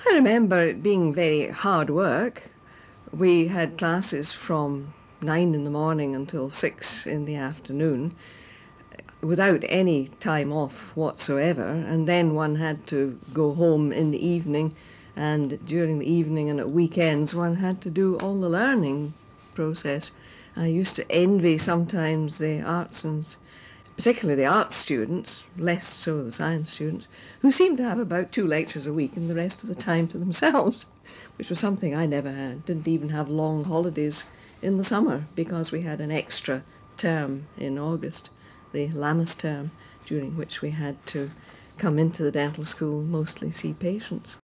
I remember it being very hard work. We had classes from 9 in the morning until 6 in the afternoon without any time off whatsoever, and then one had to go home in the evening, and during the evening and at weekends one had to do all the learning process. I used to envy sometimes the arts and particularly the arts students, less so the science students, who seemed to have about 2 lectures a week and the rest of the time to themselves, which was something I never had. Didn't even have long holidays in the summer because we had an extra term in August, the Lammas term, during which we had to come into the dental school, mostly see patients.